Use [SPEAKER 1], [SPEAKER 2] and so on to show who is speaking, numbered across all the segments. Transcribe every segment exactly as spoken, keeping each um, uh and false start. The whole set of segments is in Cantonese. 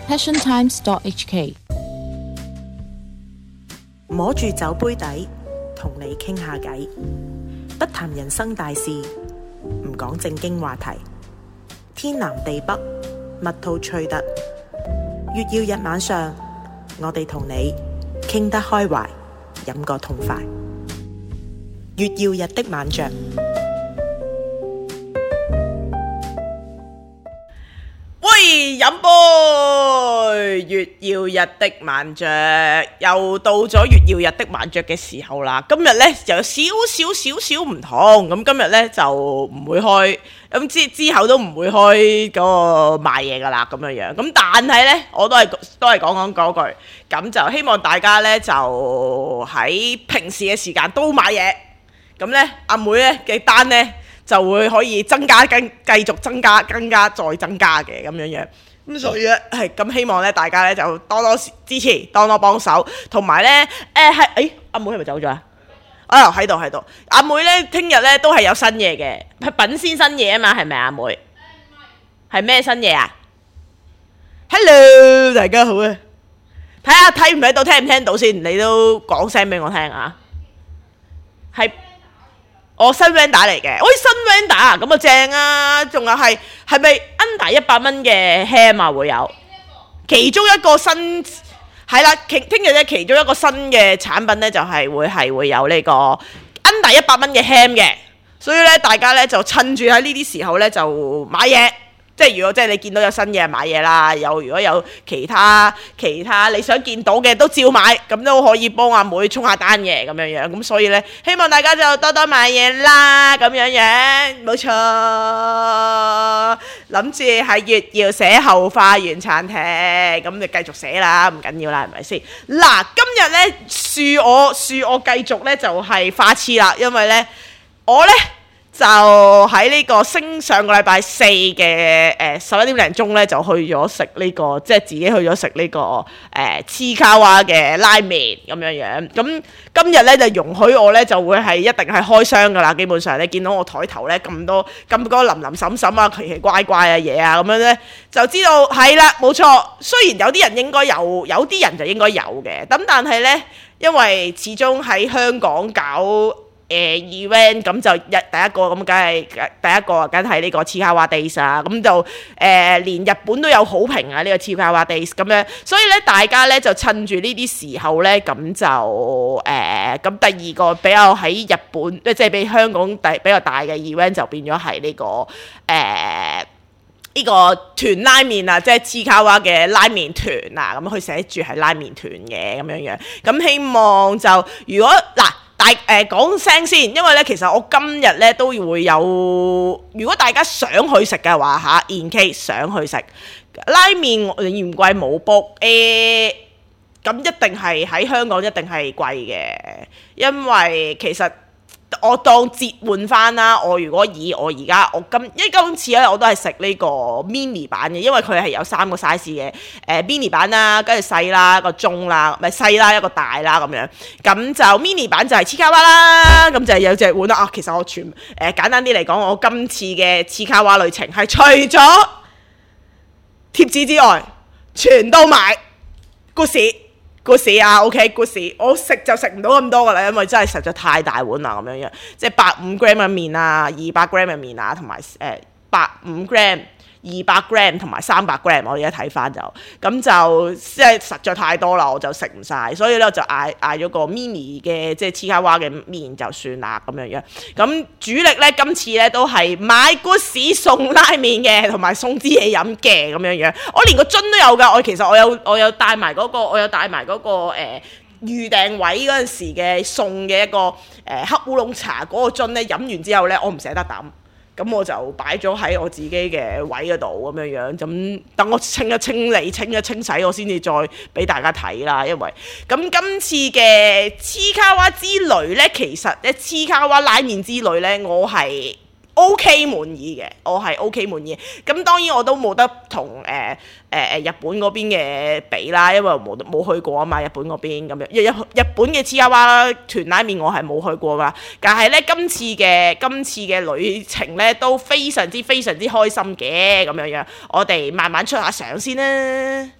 [SPEAKER 1] passion times dot h k。
[SPEAKER 2] 摸住酒杯底，同你傾下偈，不談人生大事，唔講正經話題，天南地北，蜜吐趣特，月曜日晚上，我哋同你傾得開懷，飲個痛快。月曜日的晚酌。
[SPEAKER 3] 喂，飲杯！月曜日的晚酌，又到咗月曜日的晚酌嘅時候啦。今日呢就有少少少少唔同，咁今日呢就唔會開，咁之之後都唔會開嗰個賣嘢噶啦，咁樣樣。咁但係呢，我都係都係講講嗰句，咁就希望大家呢就喺平時嘅時間都買嘢。咁呢，阿妹呢嘅單呢，就會可以增加跟繼續增加，增加再增加嘅咁樣樣，咁所以咧係咁希望咧大家咧就多多支持，多多幫手，同埋咧誒係誒阿妹係咪走咗啊？啊喺度喺度，阿妹咧聽日咧都係有新嘢嘅，係品先新嘢啊嘛，係咪阿妹？係咩新嘢啊 ？Hello， 大家好啊！睇下睇唔睇到，聽唔聽到先？你都講聲俾我聽啊！係。我、哦、新 vendor 嚟嘅，喂新 vendor 啊，咁啊正啊，仲有係係咪 under 一百蚊嘅 ham 啊會有？其中一個新係啦，聽聽日咧其中一個新嘅產品咧就係、是、會係會有呢個 under 一百蚊嘅 ham 嘅，所以咧大家咧就趁住喺呢啲時候咧就買嘢。即係如果即係你見到有新嘢買嘢啦，有如果有其他其他你想見到嘅都照買，咁都可以幫阿妹衝下單嘅咁樣樣。咁所以呢，希望大家就多多買嘢啦，咁樣樣冇錯。諗住喺月曜寫後花園餐廳，咁你繼續寫啦，唔緊要啦，係咪先？嗱，今日呢，恕我恕我繼續呢，就係花痴啦，因為呢，我呢。就喺呢個升上個禮拜四嘅誒十一點零鐘咧，就去咗食呢個，即係自己去咗食呢個誒黐卡哇嘅拉麵咁樣樣。咁今日咧就容許我咧就會係一定係開箱噶啦。基本上你見到我台頭咧咁多咁多林林審審啊、奇奇怪怪嘅嘢啊咁樣咧，就知道係啦，冇錯。雖然有啲人應該有，有啲人就應該有嘅。咁但係咧，因為始終喺香港搞。誒、呃、event 咁就日第一個咁，梗係第一個梗係呢個黐卡哇 days 啊，咁就誒、呃、連日本都有好評啊，呢、這個黐卡哇 days 咁樣，所以咧大家咧就趁住呢啲時候咧，咁就誒咁、呃、第二個比較喺日本，即係比香港第比較大嘅 event 就變咗係呢個誒。呃呢個團拉麵啊，即係黐卡哇嘅拉麵團啊，咁佢寫住係拉麵團嘅咁樣樣，咁希望就如果嗱大誒講聲先，因為咧其實我今日咧都會有，如果大家想去食嘅話嚇 in case 想去食拉麵，嫌貴冇 book 誒，咁一定係喺香港一定係貴嘅，因為其實。我當折換翻啦，我如果以我而家我今因為今次咧我都係食呢個 mini 版嘅，因為佢係有三個 size 嘅，誒、呃、mini 版啦，跟住細啦，一個中啦，咪細啦，一個大啦咁樣，咁就 mini 版就係黐卡哇啦，咁就有隻碗啦。啊，其實我全誒、呃、簡單啲嚟講，我今次嘅黐卡哇旅程係除咗貼紙之外，全都買 good 故事啊 ，OK， 故事，我食就食唔到咁多噶啦，因為真係實在太大碗啦，咁樣樣，即係百五 gram 嘅麵啊，二百 gram 嘅麵啊，同埋誒百五 gram、二百 gram 同埋三百 gram，我而家睇翻就，咁就即係實在太多啦，我就食唔晒，所以咧我就嗌嗌咗個 mini 嘅即係黐卡哇嘅麵就算啦，咁樣樣。咁主力咧今次咧都係買 good 送拉麵嘅，同埋送支嘢飲嘅咁樣樣。我連個樽都有㗎，我其實我有我有帶埋嗰個，我有帶埋嗰個誒預訂位嗰陣時嘅送嘅一個誒、呃、黑烏龍茶嗰個樽咧，飲完之後咧我唔捨得抌。咁我就擺咗喺我自己嘅位嗰度咁樣樣，咁等我清一清理、清一清洗，我先至再俾大家睇啦。因為咁今次嘅黐卡哇之旅呢，其實咧黐卡哇拉麵之旅呢，我係 OK 滿意嘅，我係 OK 滿意。咁當然我都冇得同誒誒誒日本嗰邊嘅比啦，因為冇冇去過啊嘛，日本嗰邊咁樣。日日本嘅黐卡哇團拉麵我係冇去過噶，但係咧今次嘅今次嘅旅程咧都非常之非常之開心嘅咁樣樣。我哋慢慢出下相先啦。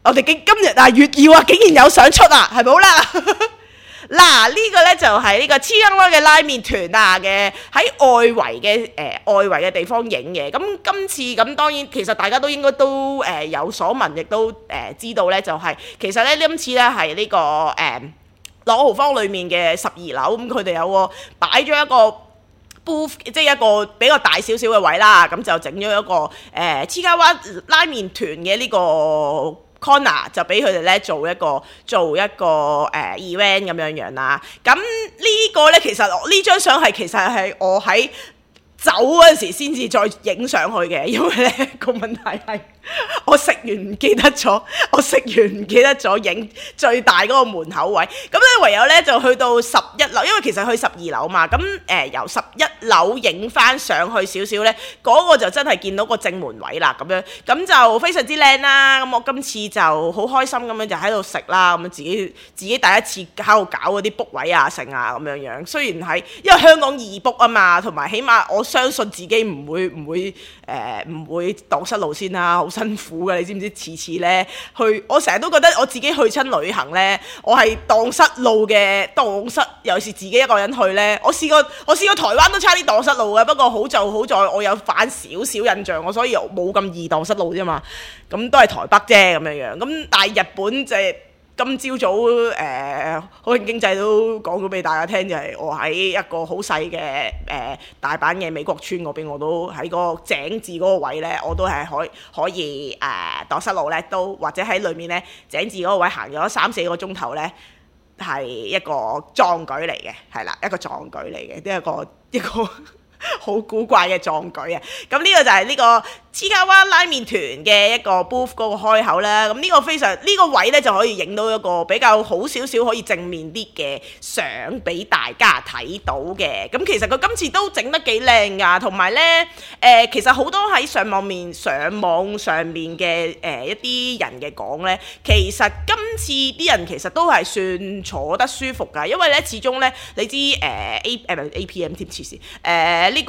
[SPEAKER 3] 我哋今今日啊月曜啊竟然有相出啊，係咪好啦？嗱，呢、這個呢就係呢個黐筋灣嘅拉麵團啊嘅喺外圍嘅誒、呃、外圍嘅地方影嘅。咁今次咁當然其實大家都應該都誒、呃、有所聞，亦都誒、呃、知道呢，就係、是、其實呢今次呢係呢、這個誒朗豪坊裡面嘅十二樓，咁佢哋有個擺咗一個 booth， 即係一個比較大少少嘅位啦，咁就整咗一個誒黐筋灣拉麵團嘅呢個corner 就俾佢哋咧做一個做一個誒、呃、event 咁樣樣啦。咁呢個咧其實呢張相係其實係我喺走嗰陣時先至再影上去嘅，因為咧個問題係我食完唔記得咗，我食完唔記得咗影最大嗰個門口位，咁咧唯有咧就去到十一樓，因為其實去十二樓嘛，咁誒、呃、由十一樓影翻上去少少咧，嗰、那個就真係見到個正門位啦，咁樣咁就非常之靚啦。咁我今次就好開心咁樣就喺度食啦，咁自己自己第一次喺度搞嗰啲 book 位啊剩啊咁樣樣，雖然係因為香港易 book 啊嘛，同埋起碼我相信自己唔會唔會誒唔、呃、會蕩失路先啦，好辛苦嘅，你知唔知？次次咧去，我成日都覺得我自己去親旅行咧，我係蕩失路嘅，蕩失尤其是自己一個人去咧。我試過我試過台灣都差啲蕩失路嘅，不過好就好在我有反少少印象，我所以冇咁易蕩失路啫嘛。咁都係台北啫咁樣樣。咁但係日本就係、是。今朝早誒、呃、好興經濟都講咗俾大家聽，就係、是、我喺一個好細嘅誒大阪嘅美國村嗰邊，我都喺個井字嗰個位咧，我都係可可以誒蕩失路咧，都或者喺裏面咧井字嗰個位行咗三四個鐘頭咧，係一個壯舉嚟嘅，係啦，一個壯舉嚟嘅，都係一個一個。一個好古怪嘅壯舉啊！咁呢個就係呢個黐筋灣拉麵團嘅一個 booth 嗰個開口啦。咁呢個非常呢、呢個位呢，就可以影到一個比較好少少可以正面啲嘅相俾大家睇到嘅。咁其實佢今次都整得幾靚㗎，同埋呢，誒、呃，其實好多喺上網面上網上面嘅誒、呃、一啲人嘅講呢，其實今次啲人其實都係算坐得舒服㗎，因為呢，始終呢，你知誒、呃、A 誒唔係 A P M 添，黐線誒。呢、這個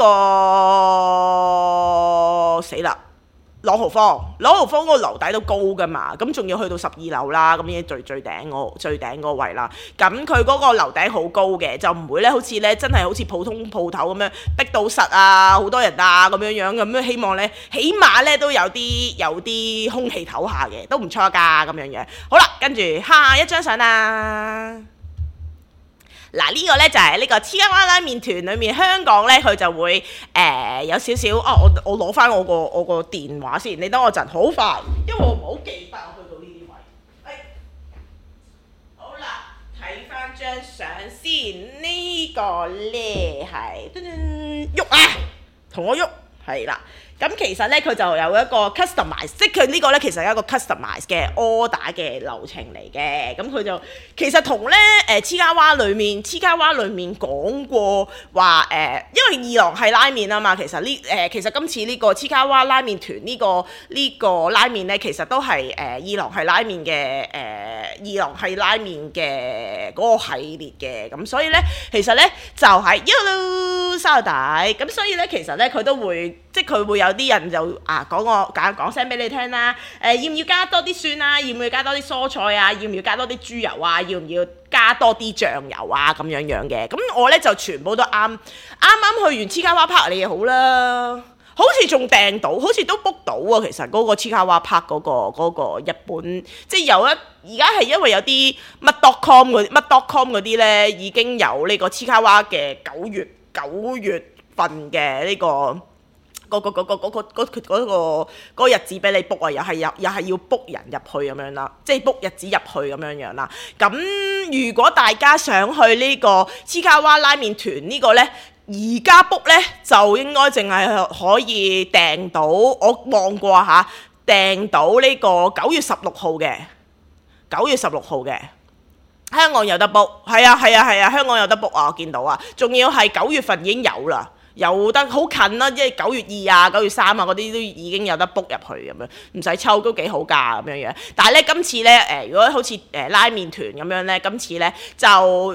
[SPEAKER 3] 死啦！朗豪坊，朗豪坊嗰個樓底都高噶嘛，咁仲要去到十二樓啦，咁已經最最頂嗰最頂嗰位啦。咁佢嗰個樓頂好高嘅，就唔會咧好似咧真係好似普通鋪頭咁樣逼到實啊，好多人啊咁樣樣咁樣。希望咧起碼咧都有啲有啲空氣唞下嘅，都唔錯㗎咁樣樣。好啦，跟住下一張相啦。嗱，呢個呢就係呢個黐筋灣拉麵團裏面，香港呢佢就會誒、呃、有少少啊，我我攞翻我個我個電話先，你等我陣，好快，因為我唔好記得我去到呢啲位。哎，好啦，睇翻張相先，呢、這個呢係噔噔喐啊，同我喐，係啦。咁其實咧，佢就有一個 customize，即係佢呢個咧，其實係一個 customize 嘅 order 嘅流程嚟嘅。咁佢就其實同咧誒黐筋灣裏面，黐筋灣裏面講過話誒、呃，因為二郎係拉麵啊嘛。其實呢誒、呃，其實今次呢個黐筋灣拉麵團呢、這個呢、這個拉麵咧，其實都係誒、呃、二郎係拉麵嘅誒、呃、二郎係拉麵嘅嗰個系列嘅。咁所以咧，其實咧就係 Yellow 沙律底。咁所以咧，其實咧佢都會即係佢會有。有啲人就啊講個講講聲俾你聽啦，誒、呃、要唔要加多啲蒜啊？要唔要加多啲蔬菜啊？要唔要加多啲豬油啊？要唔要加多啲醬油啊？咁樣樣嘅，咁我咧就全部都啱，啱啱去完黐筋灣 park 你好啦，好似仲訂到，好似都 book 到啊！其實嗰個黐筋灣 park 嗰個嗰個日本，即係有一而家係因為有啲乜 dot com 嗰啲乜 dot com 嗰啲咧，已經有呢個黐筋灣嘅九月九月份嘅呢個。嗰個嗰個嗰個嗰個嗰個嗰個日子俾你 book 啊，又係又又係要 book 人入去咁樣啦，即係 book 日子入去咁樣樣啦。咁如果大家想去呢個黐筋灣拉麵團呢個呢，而家 book 呢就應該淨係可以訂到，我望過下，訂到呢個九月十六號嘅，九月十六號嘅。香港有得 book， 係啊係啊係啊，香港有得 book 啊，我見到啊，仲要係九月份已經有啦。有得好近啦，即係九月二啊、九月三啊嗰啲都已經有得 book 入去咁樣，唔使抽都幾好㗎咁樣樣。但係咧今次咧誒、呃，如果好似誒、呃、拉麵團咁樣咧，今次咧就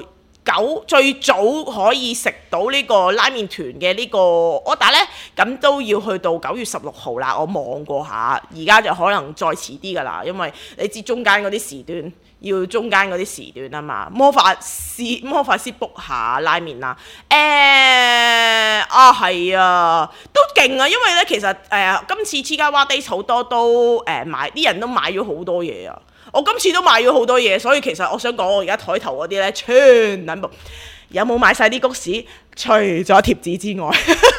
[SPEAKER 3] 九最早可以食到呢個拉麵團嘅呢個 order 呢，咁都要去到九月十六號啦。我望過下，而家就可能再遲啲㗎啦，因為你知中間嗰啲時段要中間嗰啲時段啊嘛。魔法師魔法師 book 下拉麵啦，誒、欸、啊係啊，都勁啊，因為呢，其實誒、呃、今次黐家娃 Days 好多都誒、呃、買啲人都買咗好多嘢啊。我今次都買咗好多嘢，所以其實我想講，我而家枱頭嗰啲呢，全部有冇買晒啲谷屎？除咗貼紙之外，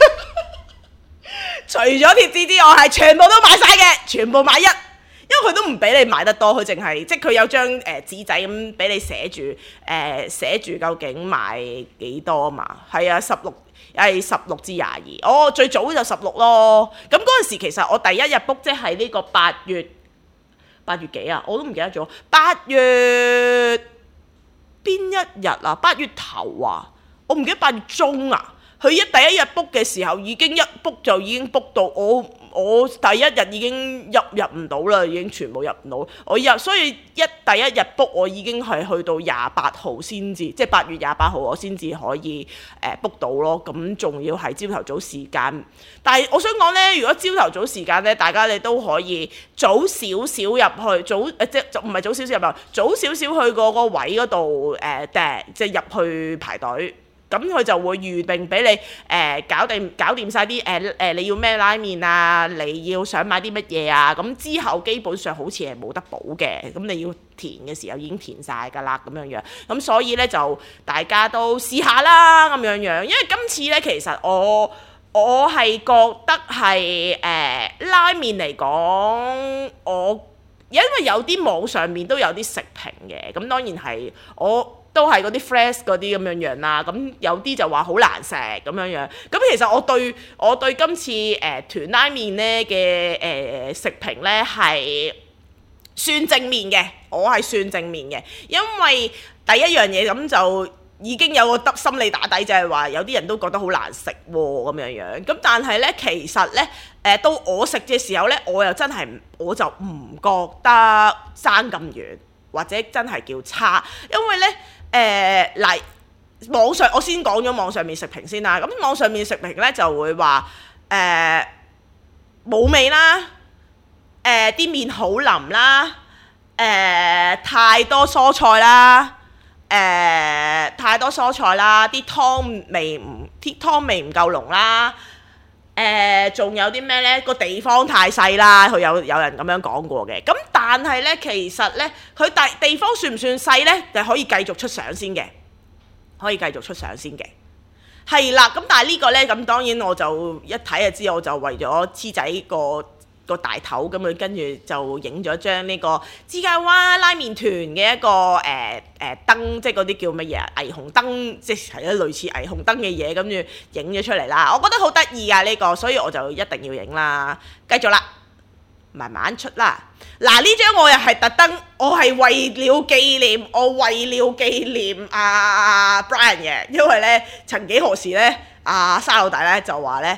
[SPEAKER 3] 除咗貼紙之外係全部都買晒嘅，全部買一，因為佢都唔俾你買得多，佢淨係即係佢有張誒、呃、紙仔咁俾你寫住誒、呃、寫住究竟買幾多嘛？係啊，十六係十六至廿二，哦最早就十六咯。咁嗰陣時其實我第一日 book 即係呢個八月。八月幾啊？我都唔記得咗。八月邊一日啊？八月頭啊？我唔記得八月中啊。佢一第一日 book 嘅時候已經一 book 就已經 book 到我我第一日已經入入唔到啦，已經全部入唔到。我入所以一第一日 book 我已經係去到廿八號先至，即係八月廿八號我先至可以誒 book 到咯。咁仲要係朝頭早時間，但係我想講呢，如果朝頭早時間呢，大家你都可以早少少入去，早誒、呃、即係唔係早少少入去，早少少去嗰個位嗰度誒訂，即係入去排隊。咁佢就會預定俾你誒、呃、搞掂搞掂曬啲誒誒你要咩拉麵啊，你要想買啲乜嘢啊，咁之後基本上好似係冇得補嘅，咁你要填嘅時候已經填晒㗎啦，咁樣樣，咁所以咧就大家都試下啦，咁樣樣，因為今次咧其實我我係覺得係誒、呃、拉麵嚟講，我因為有啲網上面都有啲食評嘅，咁當然係我。都係嗰啲 fresh 嗰啲咁樣樣啦，咁有啲就話好難食咁樣樣。咁其實我對我對今次誒、呃、團拉麵咧嘅誒食評咧係算正面嘅，我係算正面嘅，因為第一樣嘢咁就已經有個得心理打底，就係話有啲人都覺得好難食喎咁樣樣。咁但係咧其實咧誒、呃、到我食嘅時候咧，我又真係我就唔覺得爭咁遠，或者真係叫差，因為咧。誒嚟、呃、網上，我先講咗網上面食評先啦。咁網上面食評咧就會話誒冇味啦，誒、呃、啲麵好腍啦，誒、呃、太多蔬菜啦，誒、呃、太多蔬菜啦，啲湯味唔啲湯味唔夠濃啦，誒仲有啲咩咧？個地方太細啦，佢有有人咁樣講過嘅。咁但係咧，其實咧，佢大地方算唔算細咧？就可以繼續出相先嘅，可以繼續出相先嘅。係啦，咁但係呢個咧，咁當然我就一睇就知，我就為咗黐仔個個大頭咁樣，跟住就影咗張呢個黐家娃拉麵團嘅一個誒誒、呃呃、燈，即係嗰啲叫乜嘢啊？霓虹燈，即係一類似霓虹燈嘅嘢，跟住影咗出嚟啦。我覺得好得意啊呢個，所以我就一定要影啦。繼續啦，慢慢出啦。嗱呢張我又係特登，我係為了紀念，我為了紀念阿、啊、Brian 嘅，因為咧曾幾何時咧，阿、啊、沙老大咧就話咧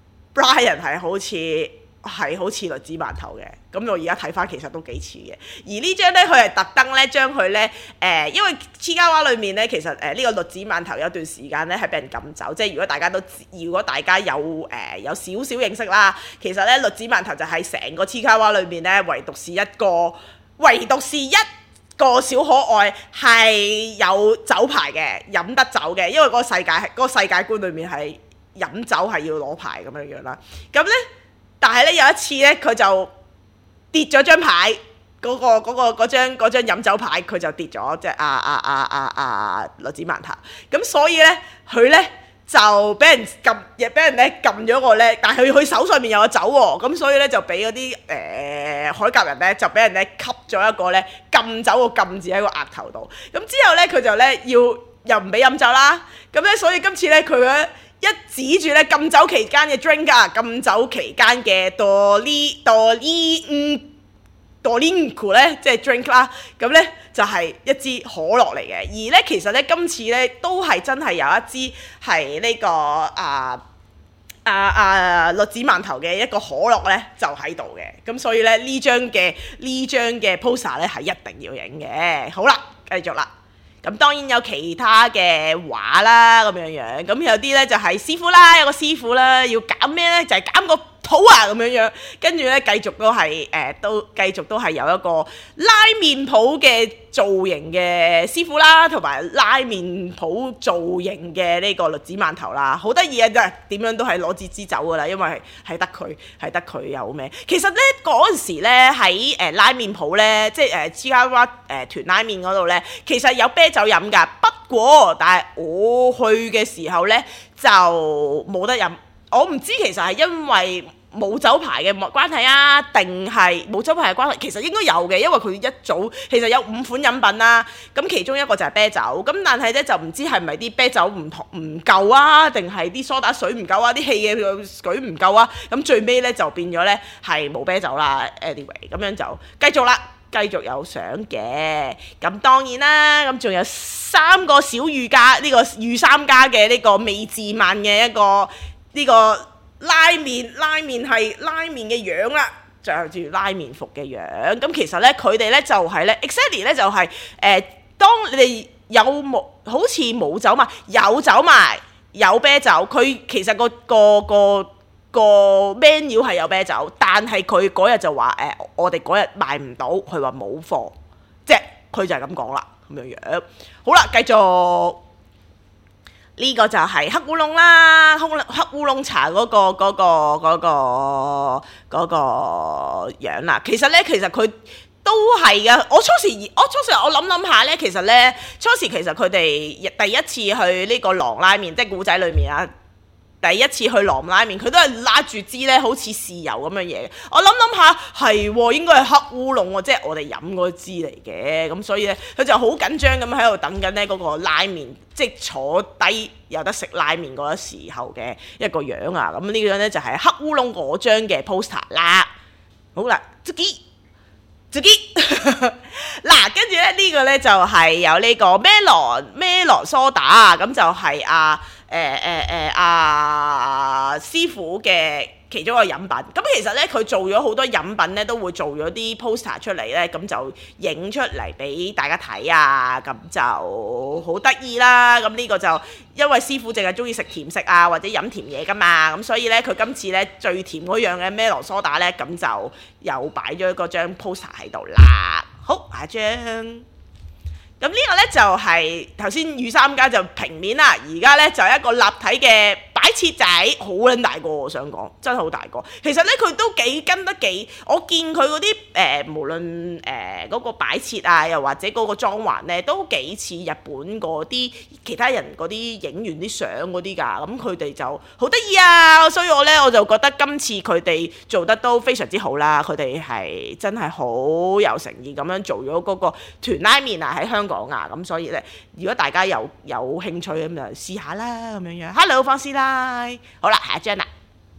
[SPEAKER 3] Brian 係好似。係好似栗子饅頭嘅，咁我而家睇翻其實都幾似嘅。而呢張呢，佢係特登呢將佢呢，誒、呃，因為黐家娃裏面呢，其實誒呢、呃這個栗子饅頭有段時間呢係俾人撳走，即係如果大家都如果大家有誒、呃、有少少認識啦，其實呢，栗子饅頭就係成個黐家娃裏面呢，唯獨是一個，唯獨是一個小可愛係有酒牌嘅，飲得酒嘅，因為嗰個世界係嗰、那個世界觀裏面係飲酒係要攞牌咁樣樣啦，咁呢。但係咧有一次咧，佢就跌咗張牌，嗰、嗰個嗰、嗰個嗰張嗰張飲酒牌，佢就跌咗，即係啊啊啊啊啊栗子饅頭。咁所以咧，佢咧就俾人撳，亦俾人咧撳咗個咧。但係佢佢手上面有個酒喎，咁所以咧就俾嗰啲誒海甲人咧就俾人咧吸咗一個咧禁酒個禁字喺個額頭度。咁之後咧佢就咧要又唔俾飲酒啦。咁咧所以今次咧佢咧。一指住咧禁酒期間嘅 drink 啊，禁酒期間嘅 doli doli 嗯 dolinku 咧，即係 drink 啦，咁咧就係一支可樂嚟嘅。而咧其實咧今次咧都係真係有一支係呢個啊啊啊栗子饅頭嘅一個可樂咧就喺度嘅。咁所以咧呢張嘅呢張嘅 poster 咧係一定要影嘅。好啦，繼續啦。 咁當然有其他嘅畫啦，咁樣樣。咁有啲咧就係師傅啦，有個師傅啦，要減咩咧？就係減個肚啊，咁樣樣。跟住咧繼續都係誒、呃，都繼續都係有一個拉麵鋪嘅造型嘅師傅啦，同埋拉麵鋪造型嘅呢個栗子饅頭啦，好得意啊！真係點樣都係攞支支走噶啦，因為係得佢係得佢有咩？其實咧嗰陣時咧喺誒拉麵鋪咧，即係誒芝加哥誒團拉麵嗰度咧，其實有啤酒飲㗎。不過但係我去嘅時候咧就冇得飲。我唔知其實係因為冇酒牌嘅關係啊，定係冇酒牌嘅關係？其實應該有嘅，因為佢一早其實有五款飲品啦。咁其中一個就係啤酒，咁但係咧就唔知係咪啲啤酒唔同唔夠啊，定係啲梳打水唔夠啊，啲氣嘅水唔夠啊。咁最尾咧就變咗咧係冇啤酒啦。Anyway， 咁樣就繼續啦，繼續有相嘅。咁當然啦，咁仲有三個小御家呢、呢個御三家嘅呢個未自慢嘅一個。呢個拉麵拉麵係拉麵嘅樣啦，着住拉麵服嘅樣。咁其實咧，佢哋咧就係咧 exactly 咧就係、是、誒、呃，當你哋有冇好似冇酒賣，有酒賣有啤酒。佢其實個個個個 menu 係有啤酒，但係佢嗰日就話誒、呃，我哋嗰日賣唔到，佢話冇貨，即係佢就係咁講啦，咁樣樣。好啦，繼續。呢個就係黑烏龍啦，黑烏龍茶嗰、嗰個嗰、嗰個嗰、嗰個嗰、嗰個樣啦。其實咧，其實佢都係嘅。我初時，我初時我諗諗下咧，其實咧初時其實佢哋第一次去呢個狼拉麵，即係古仔裏面啊。第一次去狼拉麵，佢都係拉住支咧，好似豉油咁樣嘢。我諗諗下，係喎，應該係黑烏龍喎，即係我哋飲嗰支嚟嘅。咁所以咧，佢就好緊張咁喺度等緊咧嗰個拉麵，即係坐低有得食拉麵嗰時候嘅一個樣啊。咁呢個樣咧就係黑烏龍嗰張嘅 poster 啦。好啦，自己自己嗱，跟住咧呢個咧就係有呢個 melon melon 梳打，咁就係啊。誒誒誒啊師傅嘅其中一個飲品，咁其實咧佢做咗好多飲品咧，都會做咗啲 poster 出嚟咧，咁就影出嚟俾大家睇啊，咁就好得意啦。咁呢個就因為師傅淨係中意食甜食啊，或者飲甜嘢噶嘛，咁所以咧佢今次咧最甜嗰樣嘅 melon 梳打咧，咁就又擺咗嗰張 poster 喺度啦。好，下張。咁呢個咧就係頭先御三家就平面啦，而家咧就係一個立體嘅擺設仔，好撚大個，我想講真係好大個。其實咧佢都幾跟得幾，我見佢嗰啲誒無論誒嗰、呃嗰個擺設啊，又或者嗰個裝潢咧，都幾似日本嗰啲其他人嗰啲影完啲相嗰啲㗎。咁佢哋就好得意啊，所以我咧我就覺得今次佢哋做得都非常之好啦。佢哋係真係好有誠意咁樣做咗嗰個團拉麵啊，喺香港講啊，咁所以咧，如果大家有有興趣咁就試下啦，咁樣樣。Hello， 方師奶，好啦，下一張啦，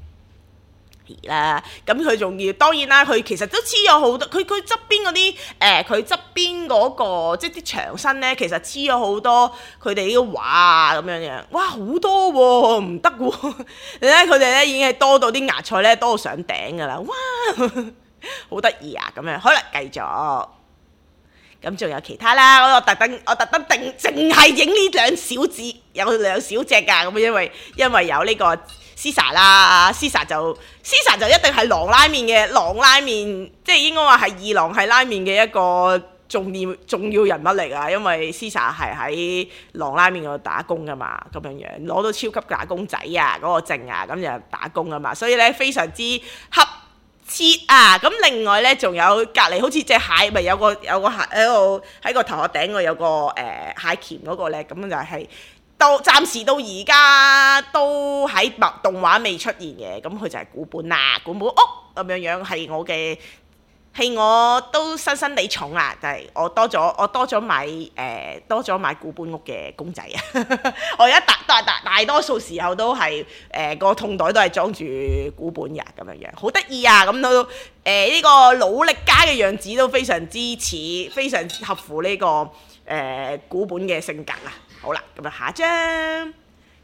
[SPEAKER 3] 啦，咁佢仲要，當然啦，佢其實都黐咗好多，佢佢側邊嗰啲誒，佢側邊嗰個即係啲牆身咧，其實黐咗好多佢哋啲畫啊，咁樣樣，哇，好多喎，唔得喎，你睇佢哋咧已經係多到啲芽菜咧多到上頂噶啦，哇，好得意啊，咁樣，好啦，繼續。咁仲有其他啦，我特登我特登定淨係影呢兩小字，有兩小隻㗎，咁因為因為有呢個 Caesar 啦 ，Caesar 就 Caesar 就一定係狼拉麵嘅狼拉麵，即係應該話係二郎係拉麵嘅一個重要重要人物嚟㗎，因為 Caesar 係喺狼拉麵嗰度打工㗎嘛，咁樣樣攞到超級打工仔啊嗰、嗰個證啊，咁就打工啊嘛，所以咧非常之恰切啊！咁另外咧，仲有隔離好似隻蟹，咪有個有個蟹喺度喺個頭殼頂嗰有個誒、呃、蟹鉗嗰個咧，咁就係、是、到暫時到而家都喺動動畫未出現嘅，咁佢就係古本啦，古本屋咁樣樣係我嘅。係我都辛辛地重啦，就係、是、我多咗我多咗買誒、呃、多咗買古本屋嘅公仔啊！我而家大大大大多數時候都係誒個痛袋都係裝住古本嘅咁樣樣，好得意啊！咁都誒呢個努力家嘅樣子都非常之似，非常合乎呢、這個誒、呃、古本嘅性格啊！好啦，咁啊下一張。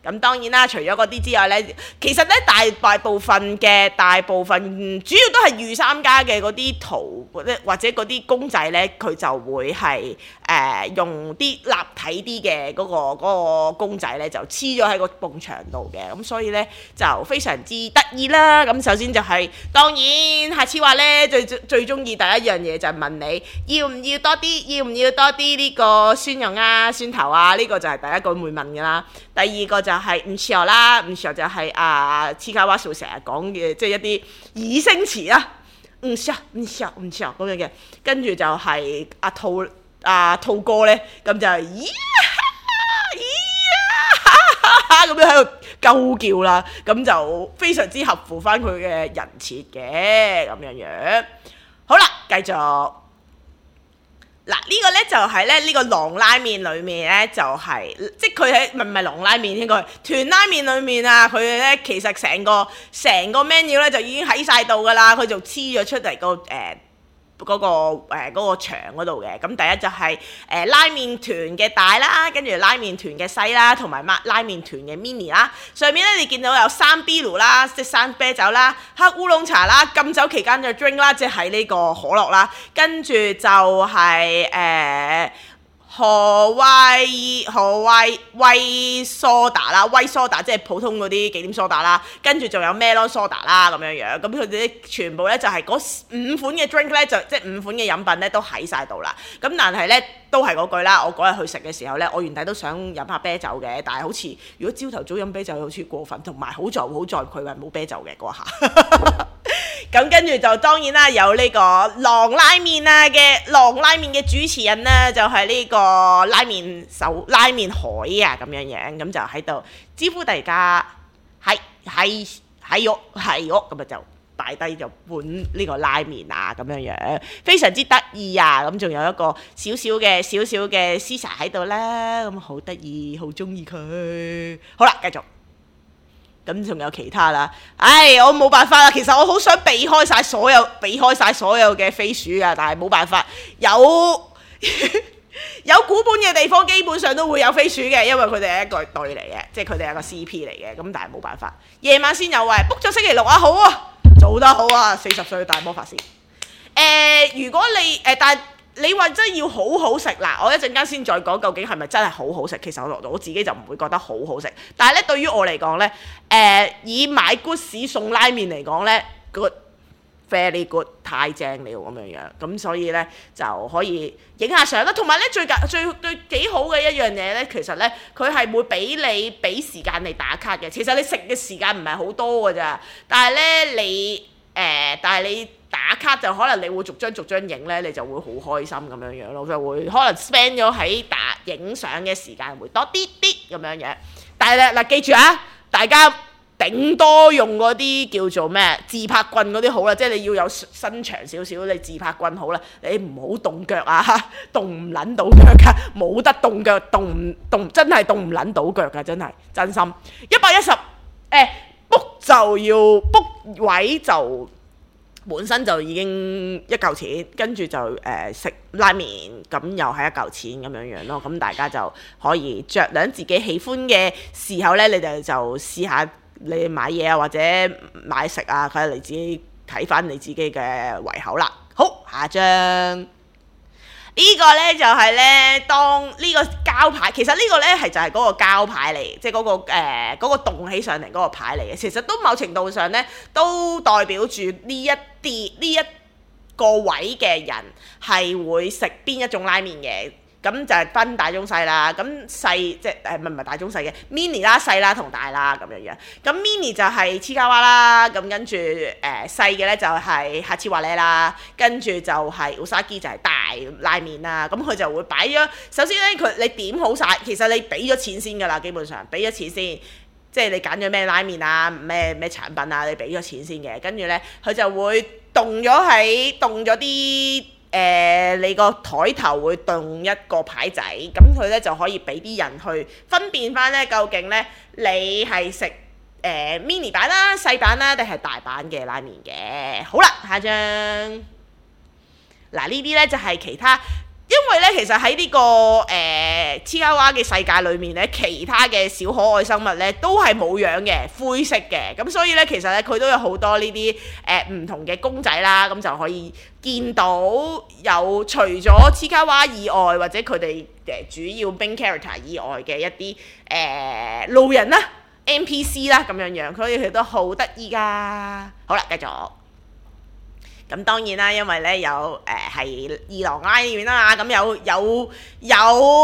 [SPEAKER 3] 咁當然啦，除咗嗰啲之外呢，其實呢大大部分嘅大部分主要都係御三家嘅嗰啲圖或者或者嗰啲公仔呢，佢就會係誒、呃、用啲立體啲嘅嗰個嗰、嗰個公仔呢，就黐咗喺個埲牆度嘅，咁所以呢，就非常之得意啦。咁首先就係、是、當然下次話呢，最最最中意第一樣嘢就係問你要唔要多啲，要唔要多啲呢個蒜蓉啊、蒜頭啊，呢、呢個就係第一個會問㗎啦。第二個就係唔潮啦，唔潮就係啊黐卡哇數成日講嘅，即係一啲擬聲詞啦，唔潮唔潮唔潮咁樣嘅。跟住就係阿兔阿兔哥咧，咁就係咦咦咁樣喺度鳩叫啦，咁就非常之合乎翻佢嘅人設嘅咁樣樣。好啦，繼續。嗱，呢個呢就係咧呢個狼拉麵裏面呢，就係、是、即係佢喺唔係唔係狼拉麵應該係團拉麵裏面啊，佢呢其實成個成個 menu 呢就已經喺晒度噶啦，佢就黐咗出嚟個誒嗰個誒嗰個牆嗰度嘅。咁第一就係、是、誒、呃、拉麵團嘅大啦，跟住拉麵團嘅細啦，同埋拉麵團嘅 mini 啦。上面咧你見到有三 B 爐啦，即係生啤酒啦、黑烏龍茶啦、禁酒期間嘅 drink 啦，即係呢個可樂啦。跟住就係、是、誒。呃何威何威威梳打啦，威梳打即係普通嗰啲忌廉梳打啦，跟住仲有 melon 梳打啦咁樣樣，咁佢哋全部咧就係嗰五款嘅 drink 咧，就即係五款嘅飲品咧都喺晒度啦。咁但係咧都係嗰句啦，我嗰日去食嘅時候咧，我原底都想飲下啤酒嘅，但係好似如果朝頭早飲啤酒好似過分，同埋好在好在佢話冇啤酒嘅嗰下。咁跟住就當然啦，有呢個狼拉麵啊嘅狼拉麵嘅主持人呢，就係、是、呢個拉麵手拉麵海啊咁樣樣，咁就喺度招呼大家，係係係喐係喐，咁啊就擺低就碗呢個拉麵啊咁樣樣，非常之得意啊！咁仲有一個少少嘅少少嘅 Caesar 喺度啦，咁好得意，好中意佢。好啦，繼續。咁仲有其他啦，唉，我冇辦法啦。其實我好想避開晒所有，避開晒所有嘅飛鼠噶，但係冇辦法。有有股本嘅地方，基本上都會有飛鼠嘅，因為佢哋係一個對嚟嘅，即係佢哋係個 C P 嚟嘅。咁但係冇辦法，夜晚先有位 book 咗星期六啊，好啊，做得好啊，四十歲大魔法師。誒、呃，如果你誒、呃，但係。你話真係要好好食嗱，我一陣間先再講究竟係咪真係好好食。其實我我自己就唔會覺得好好食，但係咧對於我嚟講咧，誒、呃、以買 good 市送拉麵嚟講咧 good very good 太正了咁樣樣，咁所以咧就可以影下相啦。同埋咧最近最對幾好嘅一樣嘢咧，其實咧佢係會俾你俾時間你打卡嘅。其實你食嘅時間唔係好多㗎咋，但係咧你誒、呃、但係你。打卡就可能你會逐張逐張影咧，你就會好開心咁樣樣咯，就會可能 spend 咗喺打影相嘅時間會多啲啲咁樣樣。但係咧嗱，記住啊，大家頂多用嗰啲叫做咩自拍棍嗰啲好啦，即係你要有身長少少，你自拍棍好啦，你唔好動腳啊，動唔撚到腳㗎，冇得動腳，動唔動真係動唔撚到腳㗎，真係真心。一百一十誒 book 就要 book 位就。本身就已經一嚿錢，跟住就誒、呃、食拉麵，咁又係一嚿錢咁樣樣咯。咁大家就可以酌量自己喜歡嘅時候呢，你哋就試下你買嘢啊，或者買食啊，睇你自己睇翻你自己嘅胃口啦。好，下張。呢個呢就係呢，當呢個膠牌，其實呢個呢係就係嗰個膠牌嚟，即係嗰個誒嗰個棟起上嚟嗰個牌嚟嘅。其實都某程度上呢，都代表住呢一啲呢一個位嘅人係會食邊一種拉麵嘅。咁就係分大中細啦，咁細即係誒唔係唔係大中細嘅 mini 啦、細啦同大啦咁樣樣。咁 mini 就係黐卡哇啦，咁跟住誒細嘅咧就係哈치와레啦，跟住就係 usagi就係大拉麵啦。咁佢就會擺咗，首先咧佢你點好晒，其實你俾咗錢先㗎啦，基本上俾咗錢先，即係你揀咗咩拉麵啊、咩咩產品啊，你俾咗錢先嘅。跟住咧佢就會動咗喺動咗啲。誒、呃，你個枱頭會動一個牌仔，咁佢咧就可以俾啲人去分辨翻咧，究竟咧你係食誒 mini 版啦、細版啦，定係大版嘅拉麵嘅。好啦，下張。嗱呢啲咧就係其他，因為咧其實喺呢、這個誒芝加娃嘅世界裏面咧，其他嘅小可愛生物咧都係冇樣嘅，灰色嘅，咁所以咧其實咧佢都有好多呢啲誒唔同嘅公仔啦，咁就可以見到有除咗芝加娃以外，或者佢哋誒主要 main character 以外嘅一啲誒、呃、路人啦、N P C 啦咁樣樣，所以佢都好得意噶。好啦，繼續。咁當然啦，因為咧有誒係、呃、二郎拉呢邊啊嘛，咁有有有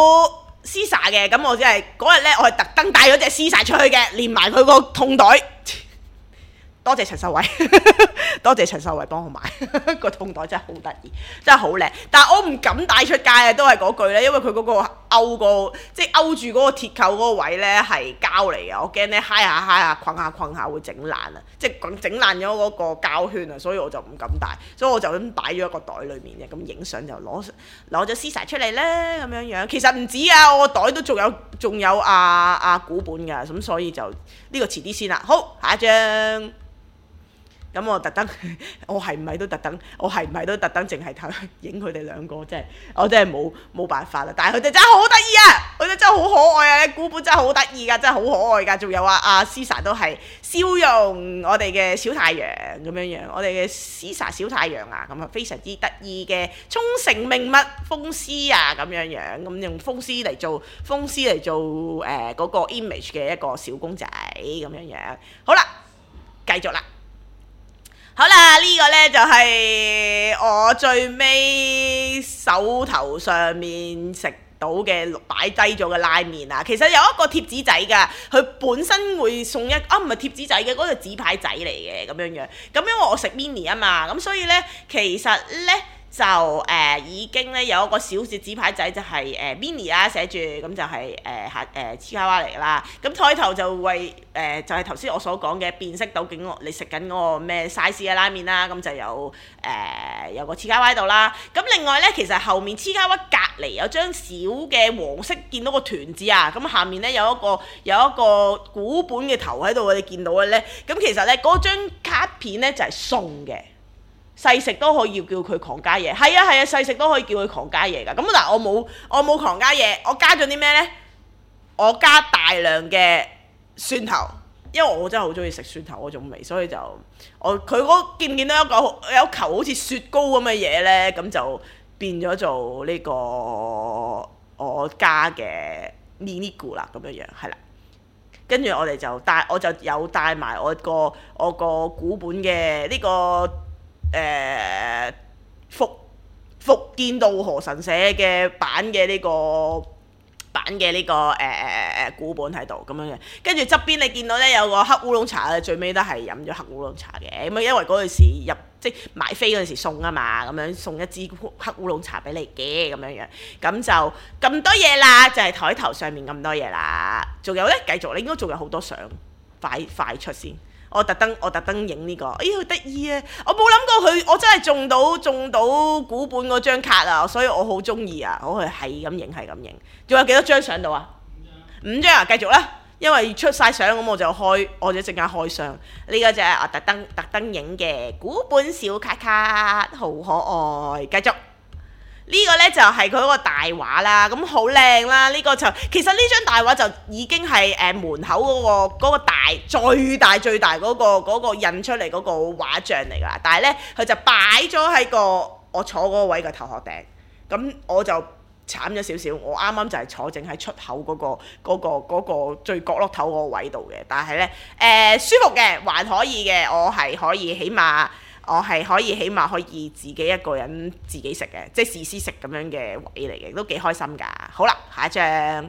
[SPEAKER 3] Caesar 嘅，咁我只係嗰日咧，我係特登帶咗隻 Caesar 出去嘅，連埋佢個痛袋。多謝陳秀慧，多謝陳秀慧幫我買個痛袋，真係好得意，真係好靚。但係我唔敢帶出街啊，都係嗰句咧，因為佢嗰個勾個即係勾住嗰個鐵扣嗰個位咧係膠嚟嘅，我驚咧揩下揩下困下困下會整爛啊，即係整爛咗嗰個膠圈啊，所以我就唔敢帶，所以我就咁擺咗一個袋裡面嘅，咁影相就攞攞咗 Caesar 出嚟咧，咁樣樣。其實唔止啊，我個袋都仲有仲有阿阿古本㗎，咁所以就呢、呢個遲啲先啦。好，下一張。咁我特登，我係唔係都特登？我係唔係都特登？淨係睇影佢哋兩個，真係我真係冇冇辦法啦！但係佢哋真係好得意啊！佢哋真係好可愛啊！古本真係好得意噶，真係好可愛噶。仲有啊，阿 Caesar 都係笑容我哋嘅小太陽咁樣樣，我哋嘅 Caesar 小太陽啊，咁啊非常之得意嘅沖繩名物風獅啊咁樣樣，咁用風獅嚟做風獅嚟做誒嗰、呃那個 image 嘅一個小公仔咁樣樣。好啦，繼續啦。好啦，呢、這個呢就係、是、我最尾手頭上面食到嘅擺低咗嘅拉麵啊！其實有一個貼紙仔㗎，佢本身會送一啊唔係貼紙仔嘅，嗰、那個紙牌仔嚟嘅咁樣樣。咁因為我食 mini 啊嘛，咁所以呢，其實呢。就誒、呃、已經咧有一個小小紙牌仔就係、是、誒、呃、mini 啦，寫住咁就係誒嚇誒芝加娃嚟㗎啦。咁枱頭就為誒、呃、就係頭先我所講嘅辨識到竟你食緊嗰個咩 size 嘅拉麵啦。咁就有誒、呃、有個芝加娃喺度啦。咁另外咧，其實後面芝加娃隔離有張小嘅黃色，見到個團字啊。咁下面咧有一個有一個古本嘅頭喺度，我哋見到嘅咧。咁其實咧嗰張卡片咧就係、是、送嘅。細食都可以叫佢狂加嘢，係啊係啊，細食都可以叫佢狂加嘢㗎。咁嗱，我冇我冇狂加嘢，我加咗啲咩呢？我加大量嘅蒜頭，因為我真係好中意食蒜頭嗰種味，所以就我佢嗰見唔見到一個有一球好似雪糕咁嘅嘢呢？咁就變咗做呢個我加嘅 mini 菇啦，咁樣樣係啦。跟住我哋就帶，我就有帶埋我個我個古本嘅呢個。誒、呃、福福建道河神社嘅版嘅呢、這個版嘅呢、這個誒誒誒古本喺度咁樣嘅，跟住側邊你見到咧有個黑烏龍茶咧，最尾都係飲咗黑烏龍茶嘅，咁啊因為嗰陣時入即係買飛嗰陣時送啊嘛，咁樣送一支黑烏龍茶俾你嘅咁樣樣，咁就咁多嘢啦，就係、是、枱頭上面咁多嘢啦，仲有咧繼續，你應該仲有好多相，快快出先。我特登我特登影呢個，哎呀好得意啊！我冇諗過佢，我真係中到中到古本嗰張卡啊，所以我好中意啊！我係係咁影係咁影，仲有幾多張相到啊？五張啊，繼續啦，因為出晒相咁我就開，我就陣間開箱。呢、這個就係我特登特登影嘅古本小卡卡，好可愛。繼續。呢個呢就係佢嗰個大畫啦，咁好靚啦。呢、這個就其實呢張大畫就已經係誒、呃、門口嗰、那個嗰、那個大最大最大嗰、那個那個印出嚟嗰個畫像嚟㗎。但係呢，佢就擺咗喺個我坐嗰個位嘅頭殼頂，咁我就慘咗少少。我啱啱就係坐正喺出口嗰、那個嗰、那個那個那個最角落頭嗰個位度嘅。但係呢，誒、呃、舒服嘅，還可以嘅，我係可以起碼。我係可以起碼可以自己一個人自己食嘅，即係試試食咁樣嘅位嚟嘅，都幾開心㗎。好啦，下一張。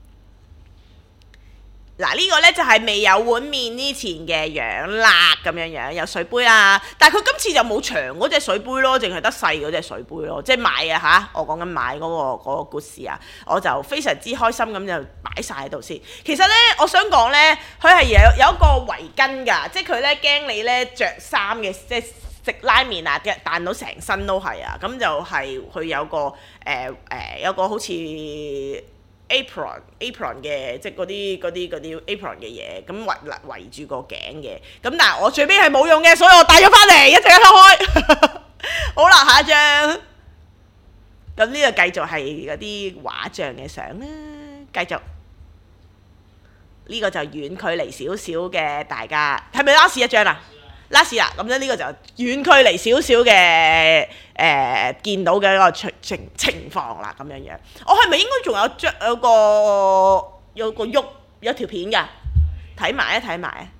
[SPEAKER 3] 嗱呢個呢就係未有碗麵之前嘅樣啦，咁樣樣有水杯啦，但係佢今次就冇長嗰隻水杯咯，淨係得細嗰隻水杯咯，即係買啊嚇！我講緊買嗰個嗰個故事啊，我就非常之開心咁就擺晒喺度先。其實呢，我想講呢，佢係有有一個圍巾㗎，即係佢呢驚你呢着衫嘅，即係食拉麵啊，彈到成身都係啊，咁就係佢有個誒誒、呃呃、有個好似。apron apron 嘅即係嗰啲嗰啲嗰啲 apron 嘅嘢，咁圍圍住個頸嘅，咁但係我最尾係冇用嘅，所以我帶咗翻嚟一陣間開。好啦，下一張。 咁呢個繼續係嗰啲畫像嘅相啦，繼續呢、這個就遠距離少少嘅，大家係咪 last 一張啊？last 啦，咁咧呢個就遠距離少少嘅誒見到嘅一個情情情況啦，咁樣樣。我係咪應該仲有張有個有個喐有條片㗎？睇埋啊睇埋啊！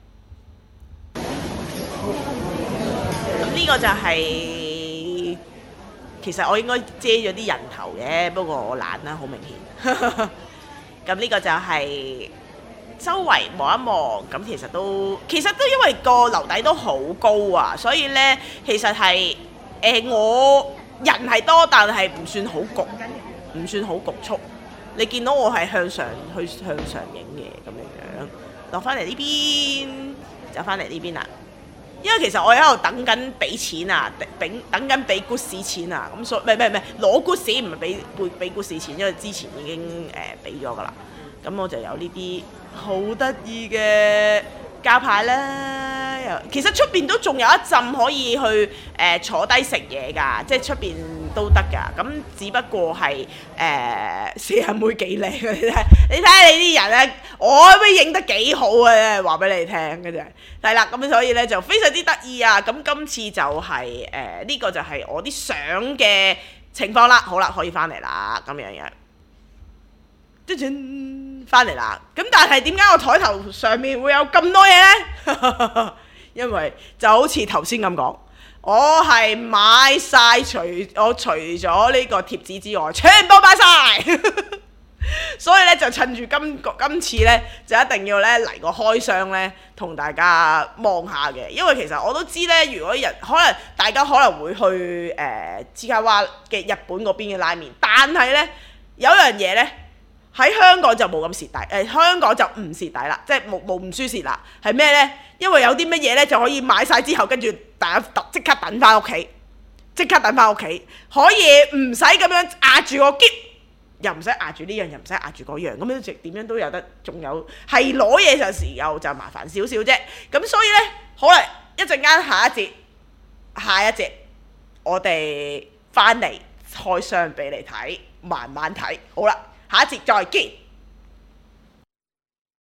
[SPEAKER 3] 咁呢個就係、是。其實我應該遮咗啲人頭嘅，不過我懶啦，好明顯。咁呢個就係周圍望一望，咁其實都其實都因為個樓底都好高啊，所以呢，其實係誒、呃、我人係多，但係唔算好焗，唔算好局促。你見到我係向上去向上影嘅咁樣樣，落翻嚟呢邊就翻嚟呢邊啦。因為其實我喺度等緊俾錢啊，等等緊俾 goods 錢啊，咁所以唔係唔係唔係攞 goods 唔係俾俾俾 goods 錢，因為之前已經誒俾咗噶啦，咁我就有呢啲好得意嘅膠牌啦。其實出邊都仲有一陣可以去誒、呃、坐低食嘢㗎，即係出邊都得㗎。咁只不過係誒四阿妹幾靚啊！你睇你睇下你啲人咧，我都影得幾好啊！話俾你聽嘅啫。係啦，咁所以咧就非常之得意啊！咁今次就係誒呢個就係我啲相嘅情況啦。好啦，可以翻嚟啦，咁樣樣。翻嚟啦，咁但係點解我台頭上面會有咁多嘢呢？因為就好似頭先咁講，我係買晒除我除咗呢個貼紙之外，全部買晒。所以咧就趁住今今次咧，就一定要咧嚟個開箱咧，同大家望下嘅。因為其實我都知咧，如果人可能大家可能會去誒芝加灣嘅日本嗰邊嘅拉麵，但係咧有樣嘢咧。喺香港就冇咁蝕底，誒、呃、香港就唔蝕底啦，即係冇冇唔輸蝕啦。係咩呢？因為有啲乜嘢呢，就可以買晒之後，跟住大家即刻等翻屋企，即刻等翻屋企，可以唔使咁樣壓住個篋，又唔使壓住呢樣，又唔使壓住嗰樣，咁樣點樣都有得，仲有係攞嘢嘅時候就麻煩少少啫。咁所以呢，好啦，一陣間下一節，下一節我哋翻嚟開箱俾你睇，慢慢睇，好啦。下一節再見。